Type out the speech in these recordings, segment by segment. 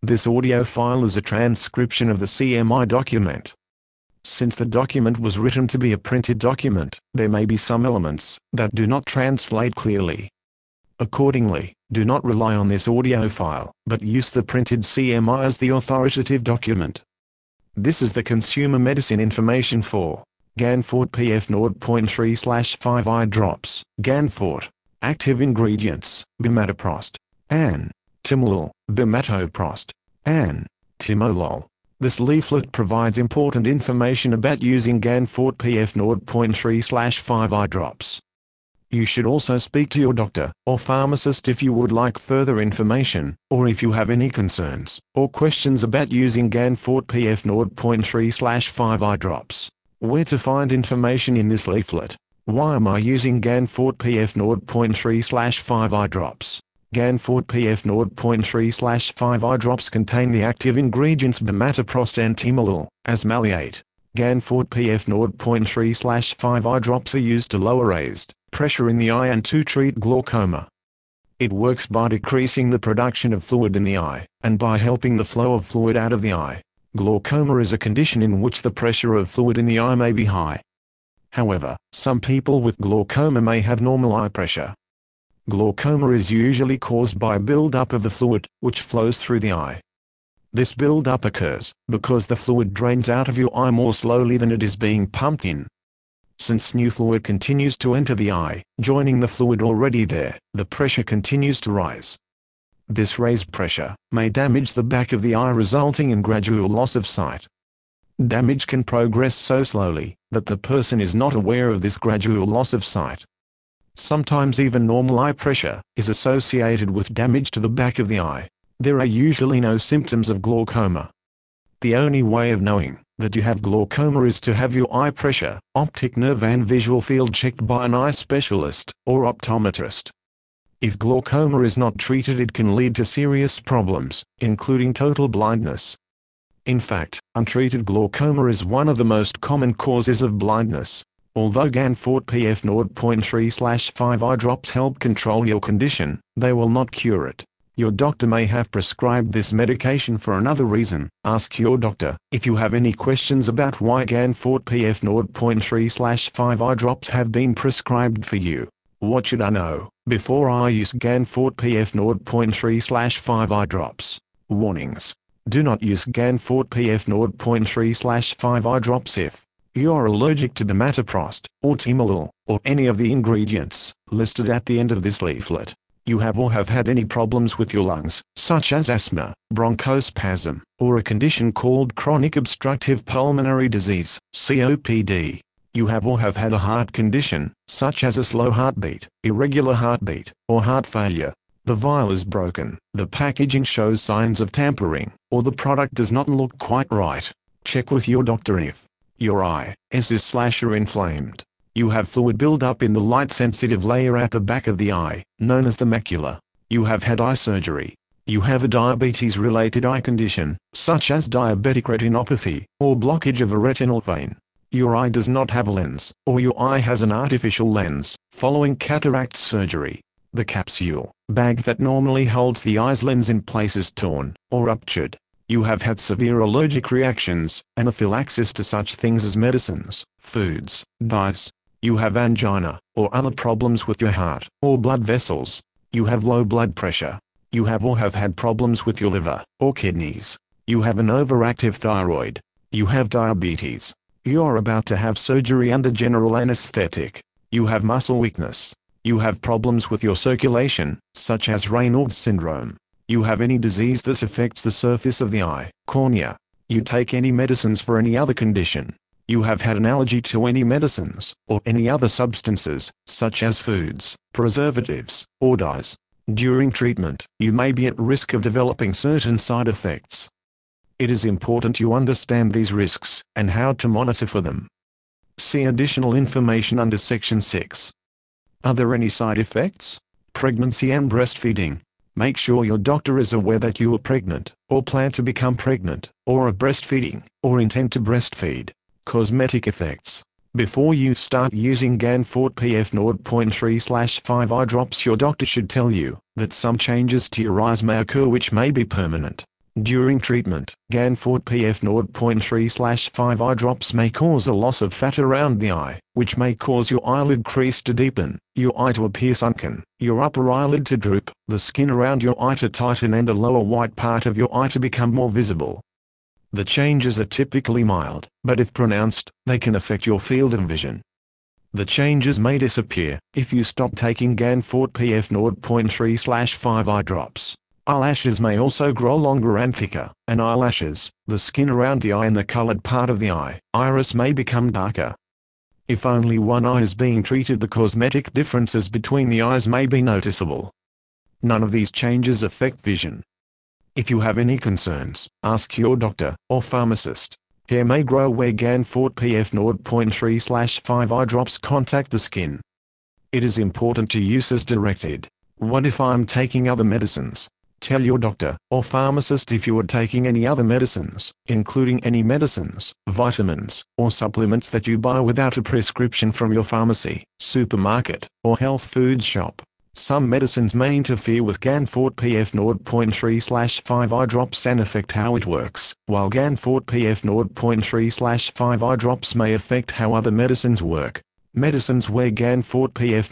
This audio file is a transcription of the CMI document. Since the document was written to be a printed document, there may be some elements that do not translate clearly. Accordingly, do not rely on this audio file, but use the printed CMI as the authoritative document. This is the consumer medicine information for Ganforte PF 0.3/5 eye drops. Ganforte. Active ingredients: bimatoprost, An, timolol, bimatoprost, An, timolol. This leaflet provides important information about using Ganforte PF 0.3/5 eye drops. You should also speak to your doctor or pharmacist if you would like further information, or if you have any concerns or questions about using Ganforte PF 0.3/5 eye drops. Where to find information in this leaflet? Why am I using Ganforte PF 0.3/5 eye drops? Ganforte PF 0.3/5 eye drops contain the active ingredients bimatoprost and timolol, as maleate. Ganforte PF 0.3/5 eye drops are used to lower raised pressure in the eye and to treat glaucoma. It works by decreasing the production of fluid in the eye, and by helping the flow of fluid out of the eye. Glaucoma is a condition in which the pressure of fluid in the eye may be high. However, some people with glaucoma may have normal eye pressure. Glaucoma is usually caused by a buildup of the fluid, which flows through the eye. This buildup occurs because the fluid drains out of your eye more slowly than it is being pumped in. Since new fluid continues to enter the eye, joining the fluid already there, the pressure continues to rise. This raised pressure may damage the back of the eye, resulting in gradual loss of sight. Damage can progress so slowly that the person is not aware of this gradual loss of sight. Sometimes even normal eye pressure is associated with damage to the back of the eye. There are usually no symptoms of glaucoma. The only way of knowing that you have glaucoma is to have your eye pressure, optic nerve and visual field checked by an eye specialist or optometrist. If glaucoma is not treated, it can lead to serious problems, including total blindness. In fact, untreated glaucoma is one of the most common causes of blindness. Although Ganforte PF 0.3/5 eye drops help control your condition, they will not cure it. Your doctor may have prescribed this medication for another reason. Ask your doctor if you have any questions about why Ganforte PF 0.3/5 eye drops have been prescribed for you. What should I know before I use Ganforte PF 0.3/5 eye drops? Warnings. Do not use Ganforte PF 0.3/5 eye drops if you are allergic to bimatoprost, or timolol, or any of the ingredients listed at the end of this leaflet. You have or have had any problems with your lungs, such as asthma, bronchospasm, or a condition called chronic obstructive pulmonary disease, COPD. You have or have had a heart condition, such as a slow heartbeat, irregular heartbeat, or heart failure. The vial is broken, the packaging shows signs of tampering, or the product does not look quite right. Check with your doctor if your eye is/are inflamed. You have fluid buildup in the light-sensitive layer at the back of the eye, known as the macula. You have had eye surgery. You have a diabetes-related eye condition, such as diabetic retinopathy, or blockage of a retinal vein. Your eye does not have a lens, or your eye has an artificial lens, following cataract surgery. The capsule bag that normally holds the eye's lens in place is torn, or ruptured. You have had severe allergic reactions, anaphylaxis to such things as medicines, foods, dyes. You have angina, or other problems with your heart, or blood vessels. You have low blood pressure. You have or have had problems with your liver, or kidneys. You have an overactive thyroid. You have diabetes. You are about to have surgery under general anesthetic. You have muscle weakness. You have problems with your circulation, such as Raynaud's syndrome. You have any disease that affects the surface of the eye, cornea. You take any medicines for any other condition. You have had an allergy to any medicines, or any other substances, such as foods, preservatives, or dyes. During treatment, you may be at risk of developing certain side effects. It is important you understand these risks, and how to monitor for them. See additional information under Section 6. Are there any side effects? Pregnancy and breastfeeding. Make sure your doctor is aware that you are pregnant, or plan to become pregnant, or are breastfeeding, or intend to breastfeed. Cosmetic effects. Before you start using Ganforte PF 0.3/5 eye drops, your doctor should tell you that some changes to your eyes may occur which may be permanent. During treatment, Ganforte PF 0.3/5 eye drops may cause a loss of fat around the eye, which may cause your eyelid crease to deepen, your eye to appear sunken, your upper eyelid to droop, the skin around your eye to tighten and the lower white part of your eye to become more visible. The changes are typically mild, but if pronounced, they can affect your field of vision. The changes may disappear if you stop taking Ganforte PF 0.3/5 eye drops. Eyelashes may also grow longer and thicker, and eyelashes, the skin around the eye and the colored part of the eye, iris may become darker. If only one eye is being treated, the cosmetic differences between the eyes may be noticeable. None of these changes affect vision. If you have any concerns, ask your doctor or pharmacist. Hair may grow where Ganforte PF 0.3/5 eye drops contact the skin. It is important to use as directed. What if I'm taking other medicines? Tell your doctor or pharmacist if you are taking any other medicines, including any medicines, vitamins, or supplements that you buy without a prescription from your pharmacy, supermarket, or health food shop. Some medicines may interfere with Ganforte PF 0.3/5 eye drops and affect how it works, while Ganforte PF 0.3/5 eye drops may affect how other medicines work. Medicines where Ganforte PF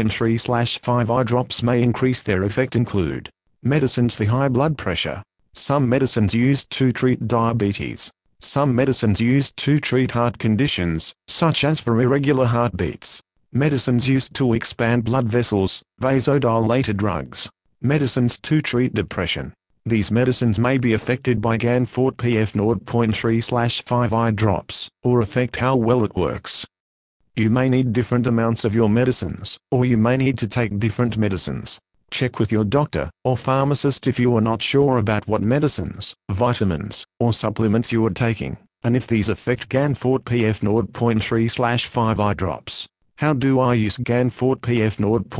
0.3/5 eye drops may increase their effect include medicines for high blood pressure. Some medicines used to treat diabetes. Some medicines used to treat heart conditions, such as for irregular heartbeats. Medicines used to expand blood vessels, vasodilator drugs. Medicines to treat depression. These medicines may be affected by Ganforte PF 0.3/5 eye drops, or affect how well it works. You may need different amounts of your medicines, or you may need to take different medicines. Check with your doctor or pharmacist if you are not sure about what medicines, vitamins, or supplements you are taking, and if these affect Ganforte PF 0.3/5 eye drops. How do I use Ganforte PF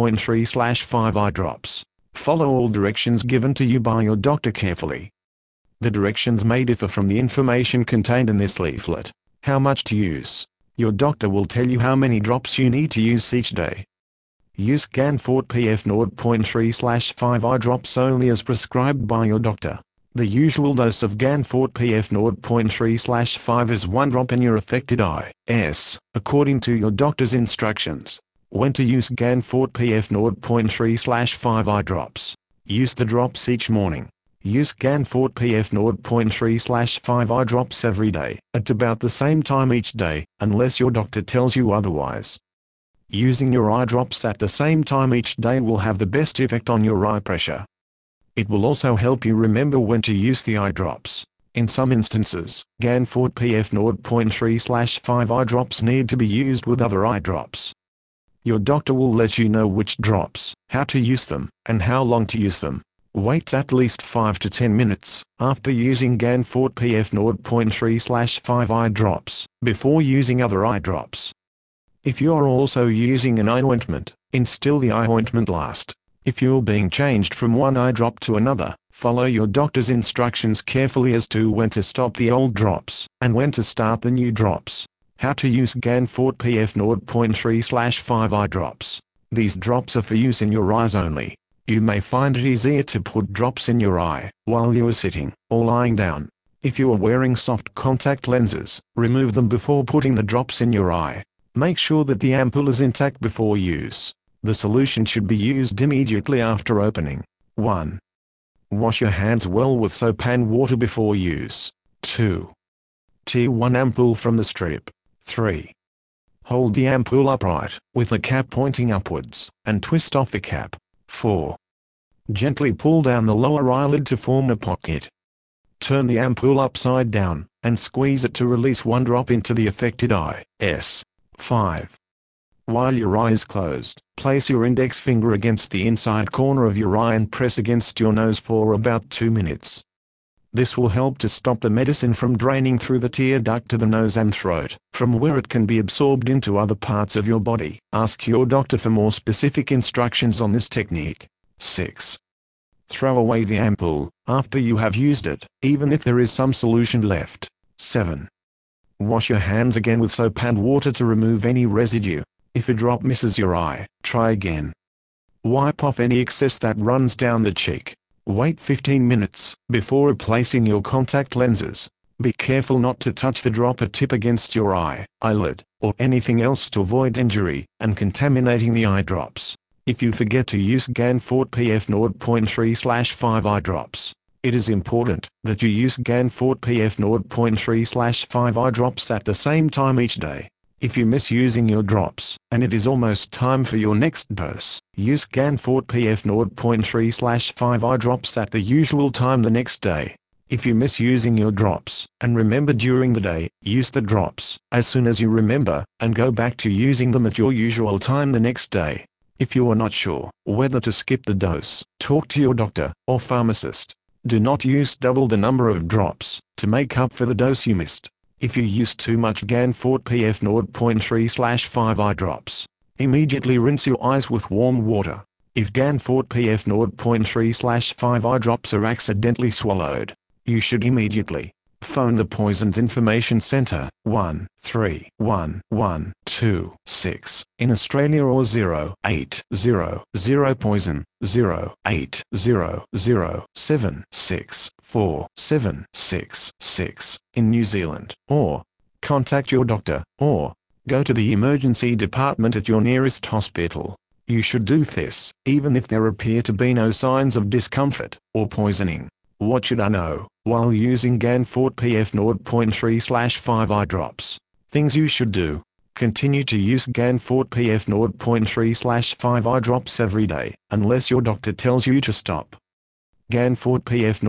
0.3/5 eye drops? Follow all directions given to you by your doctor carefully. The directions may differ from the information contained in this leaflet. How much to use? Your doctor will tell you how many drops you need to use each day. Use Ganforte PF 0.3/5 eye drops only as prescribed by your doctor. The usual dose of Ganforte PF 0.3/5 is 1 drop in your affected eye, according to your doctor's instructions. When to use Ganforte PF 0.3/5 eye drops. Use the drops each morning. Use Ganforte PF 0.3/5 eye drops every day, at about the same time each day, unless your doctor tells you otherwise. Using your eye drops at the same time each day will have the best effect on your eye pressure. It will also help you remember when to use the eye drops. In some instances, Ganforte PF 0.3/5 eye drops need to be used with other eye drops. Your doctor will let you know which drops, how to use them, and how long to use them. Wait at least 5 to 10 minutes after using Ganforte PF 0.3/5 eye drops before using other eye drops. If you are also using an eye ointment, instill the eye ointment last. If you're being changed from one eye drop to another, follow your doctor's instructions carefully as to when to stop the old drops and when to start the new drops. How to use Ganforte PF 0.3/5 eye drops. These drops are for use in your eyes only. You may find it easier to put drops in your eye while you are sitting or lying down. If you are wearing soft contact lenses, remove them before putting the drops in your eye. Make sure that the ampoule is intact before use. The solution should be used immediately after opening. 1. Wash your hands well with soap and water before use. 2. Tear one ampoule from the strip. 3. Hold the ampoule upright, with the cap pointing upwards, and twist off the cap. 4. Gently pull down the lower eyelid to form a pocket. Turn the ampoule upside down, and squeeze it to release 1 drop into the affected eye. 5. While your eye is closed, place your index finger against the inside corner of your eye and press against your nose for about 2 minutes. This will help to stop the medicine from draining through the tear duct to the nose and throat, from where it can be absorbed into other parts of your body. Ask your doctor for more specific instructions on this technique. 6. Throw away the ampoule after you have used it, even if there is some solution left. 7. Wash your hands again with soap and water to remove any residue. If a drop misses your eye, try again. Wipe off any excess that runs down the cheek. Wait 15 minutes before replacing your contact lenses. Be careful not to touch the dropper tip against your eye, eyelid, or anything else to avoid injury and contaminating the eye drops. If you forget to use Ganfort PF 0.3/5 eye drops, it is important that you use Ganfort PF 0.3/5 eye drops at the same time each day. If you miss using your drops, and it is almost time for your next dose, use Ganfort PF 0.3/5 eye drops at the usual time the next day. If you miss using your drops, and remember during the day, use the drops as soon as you remember, and go back to using them at your usual time the next day. If you are not sure whether to skip the dose, talk to your doctor or pharmacist. Do not use double the number of drops to make up for the dose you missed. If you use too much Ganfort PF 0.3/5 eye drops, immediately rinse your eyes with warm water. If Ganfort PF 0.3/5 eye drops are accidentally swallowed, you should immediately phone the Poisons Information Centre 131126 in Australia or 0800 Poison 0800764766 in New Zealand, or contact your doctor, or go to the emergency department at your nearest hospital. You should do this even if there appear to be no signs of discomfort or poisoning. What should I know while using Ganfort PF 0.3/5 eye drops? Things you should do. Continue to use Ganfort PF 0.3/5 eye drops every day, unless your doctor tells you to stop. Ganfort PF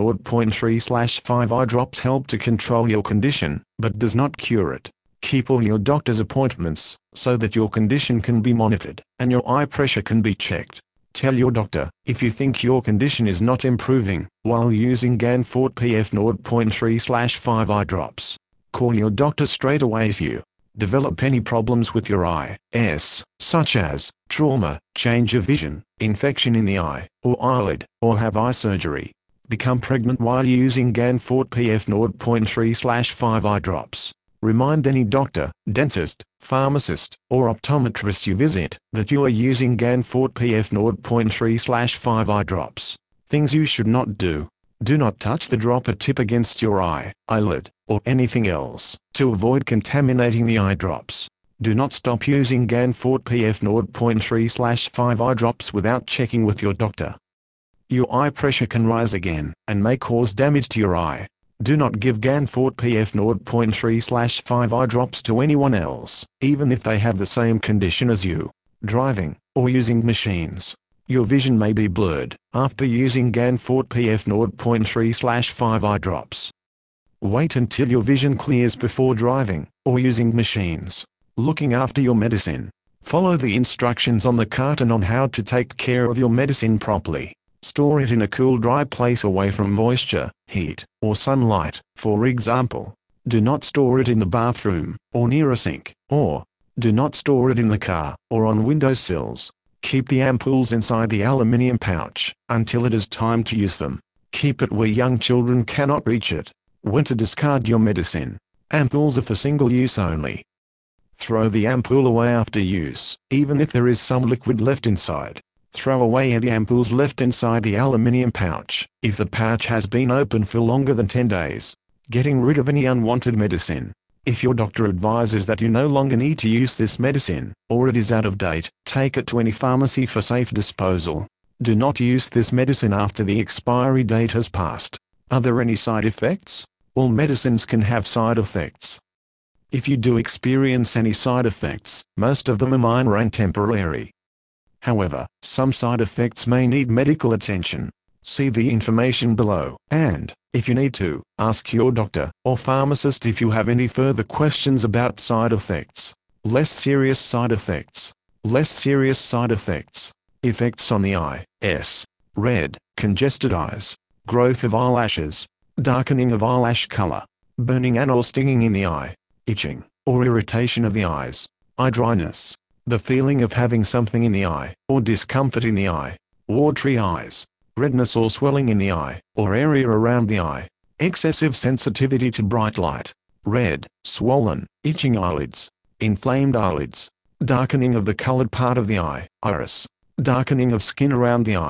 0.3/5 eye drops help to control your condition, but does not cure it. Keep all your doctor's appointments, so that your condition can be monitored, and your eye pressure can be checked. Tell your doctor if you think your condition is not improving while using Ganfort PF 0.3/5 eye drops. Call your doctor straight away if you develop any problems with your eyes, such as trauma, change of vision, infection in the eye or eyelid, or have eye surgery. Become pregnant while using Ganfort PF 0.3/5 eye drops. Remind any doctor, dentist, pharmacist, or optometrist you visit that you are using Ganfort PF 0.3/5 eye drops. Things you should not do. Do not touch the dropper tip against your eye, eyelid, or anything else, to avoid contaminating the eye drops. Do not stop using Ganfort PF 0.3/5 eye drops without checking with your doctor. Your eye pressure can rise again, and may cause damage to your eye. Do not give Ganfort PF 0.3/5 eye drops to anyone else, even if they have the same condition as you. Driving, or using machines. Your vision may be blurred after using Ganfort PF 0.3/5 eye drops. Wait until your vision clears before driving, or using machines. Looking after your medicine. Follow the instructions on the carton on how to take care of your medicine properly. Store it in a cool, dry place away from moisture, heat, or sunlight. For example, do not store it in the bathroom, or near a sink, or do not store it in the car, or on windowsills. Keep the ampoules inside the aluminium pouch until it is time to use them. Keep it where young children cannot reach it. When to discard your medicine. Ampoules are for single use only. Throw the ampoule away after use, even if there is some liquid left inside. Throw away any ampoules left inside the aluminium pouch if the pouch has been open for longer than 10 days. Getting rid of any unwanted medicine. If your doctor advises that you no longer need to use this medicine, or it is out of date, take it to any pharmacy for safe disposal. Do not use this medicine after the expiry date has passed. Are there any side effects? All medicines can have side effects. If you do experience any side effects, most of them are minor and temporary. However, some side effects may need medical attention. See the information below, and, if you need to, ask your doctor or pharmacist if you have any further questions about side effects. Less serious side effects. Less serious side effects. Effects on the eye. Red, congested eyes, growth of eyelashes, darkening of eyelash color, burning and/or stinging in the eye, itching, or irritation of the eyes, eye dryness, the feeling of having something in the eye, or discomfort in the eye, watery eyes, redness or swelling in the eye, or area around the eye, excessive sensitivity to bright light, red, swollen, itching eyelids, inflamed eyelids, darkening of the colored part of the eye, iris, darkening of skin around the eye,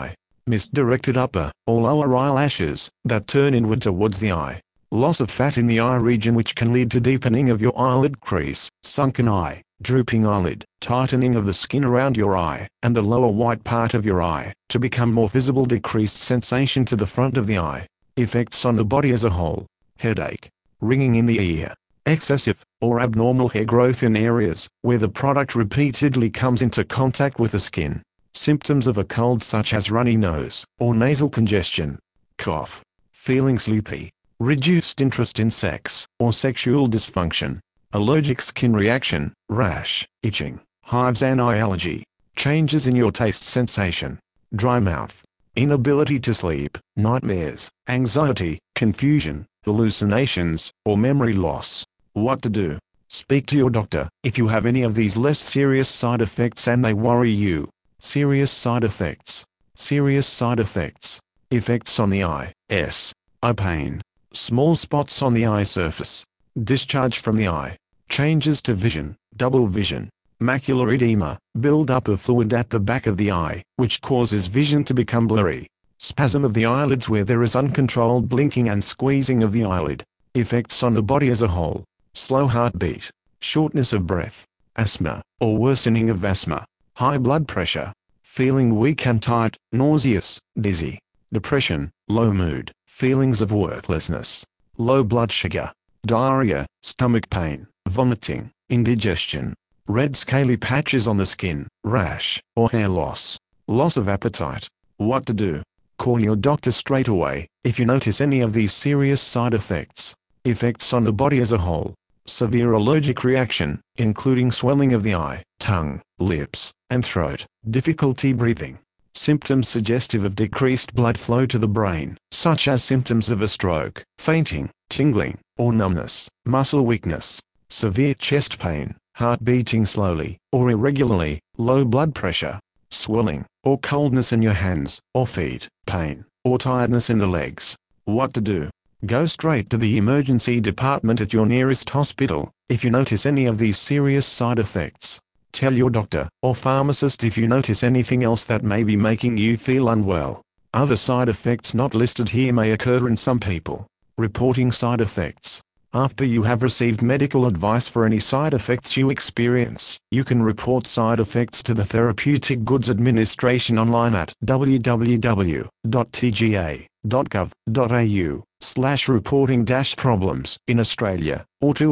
misdirected upper or lower eyelashes that turn inward towards the eye, loss of fat in the eye region which can lead to deepening of your eyelid crease, sunken eye, drooping eyelid, tightening of the skin around your eye and the lower white part of your eye to become more visible, decreased sensation to the front of the eye, effects on the body as a whole, headache, ringing in the ear, excessive or abnormal hair growth in areas where the product repeatedly comes into contact with the skin, symptoms of a cold such as runny nose or nasal congestion, cough, feeling sleepy, reduced interest in sex or sexual dysfunction, allergic skin reaction, rash, itching, hives and eye allergy, changes in your taste sensation, dry mouth, inability to sleep, nightmares, anxiety, confusion, hallucinations, or memory loss. What to do? Speak to your doctor if you have any of these less serious side effects and they worry you. Serious side effects. Serious side effects. Effects on the eye. Eye pain. Small spots on the eye surface. Discharge from the eye. Changes to vision, double vision. Macular edema, build-up of fluid at the back of the eye, which causes vision to become blurry. Spasm of the eyelids where there is uncontrolled blinking and squeezing of the eyelid. Effects on the body as a whole. Slow heartbeat. Shortness of breath. Asthma, or worsening of asthma. High blood pressure. Feeling weak and tight, nauseous, dizzy. Depression, low mood, feelings of worthlessness. Low blood sugar. Diarrhea, stomach pain, vomiting, indigestion. Red scaly patches on the skin, rash, or hair loss. Loss of appetite. What to do? Call your doctor straight away if you notice any of these serious side effects. Effects on the body as a whole. Severe allergic reaction, including swelling of the eye, tongue, lips, and throat. Difficulty breathing. Symptoms suggestive of decreased blood flow to the brain, such as symptoms of a stroke, fainting, tingling, or numbness. Muscle weakness. Severe chest pain. Heart beating slowly or irregularly, low blood pressure, swelling or coldness in your hands or feet, pain or tiredness in the legs. What to do? Go straight to the emergency department at your nearest hospital if you notice any of these serious side effects. Tell your doctor or pharmacist if you notice anything else that may be making you feel unwell. Other side effects not listed here may occur in some people. Reporting side effects. After you have received medical advice for any side effects you experience, you can report side effects to the Therapeutic Goods Administration online at www.tga.gov.au/reporting-problems in Australia, or to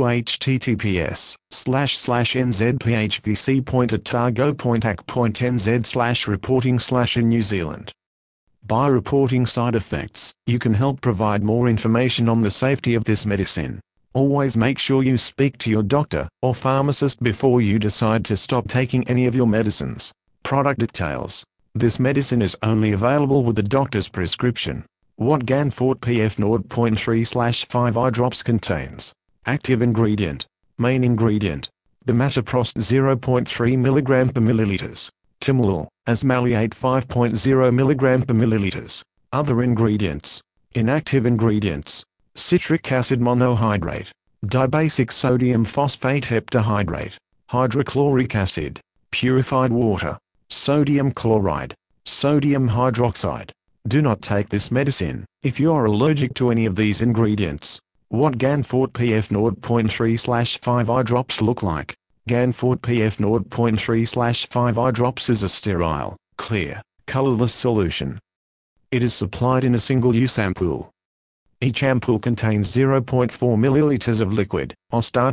https://nzphvc.otago.ac.nz/reporting/ in New Zealand. By reporting side effects, you can help provide more information on the safety of this medicine. Always make sure you speak to your doctor or pharmacist before you decide to stop taking any of your medicines. Product details. This medicine is only available with the doctor's prescription. What Ganforte PF 0.3/5 eye drops contains. Active ingredient. Main ingredient. Bimatoprost 0.3 mg per milliliters. Timolol, Asmaleate 5.0 mg per milliliters. Other ingredients. Inactive ingredients. Citric acid monohydrate. Dibasic sodium phosphate heptahydrate. Hydrochloric acid. Purified water. Sodium chloride. Sodium hydroxide. Do not take this medicine if you are allergic to any of these ingredients. What Ganforte PF 0.3/5 eye drops look like. Ganforte PF 0.3/5 eye drops is a sterile, clear, colorless solution. It is supplied in a single-use ampoule. Each ampoule contains 0.4 ml of liquid, Ostar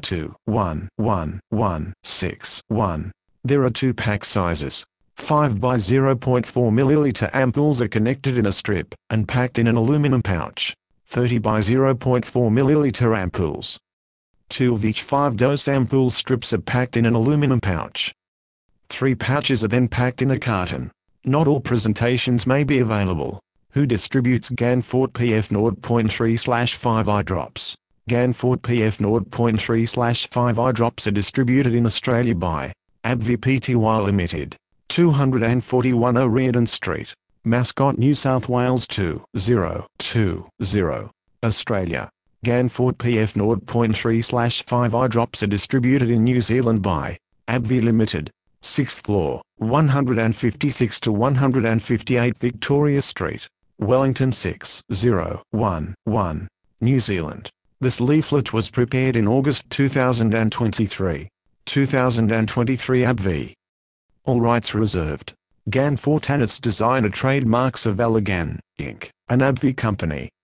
2-1-1-1-6-1. There are two pack sizes. 5 by 0.4 ml ampoules are connected in a strip and packed in an aluminum pouch. 30 by 0.4 ml ampoules. 2 of each 5-dose ampoule strips are packed in an aluminum pouch. 3 pouches are then packed in a carton. Not all presentations may be available. Who distributes Ganforte PF 0.3/5 eye drops? Ganforte PF 0.3/5 eye drops are distributed in Australia by AbbVie Pty Limited, 241 O'Riordan Street, Mascot, New South Wales 2020, Australia. Ganforte PF 0.3/5 eye drops are distributed in New Zealand by AbbVie Limited, 6th floor, 156 to 158 Victoria Street, Wellington 6011, New Zealand. This leaflet was prepared in August 2023. 2023 ABV. All rights reserved. GAN Fortanus Designer Trademarks of Allergan, Inc., an AbbVie company.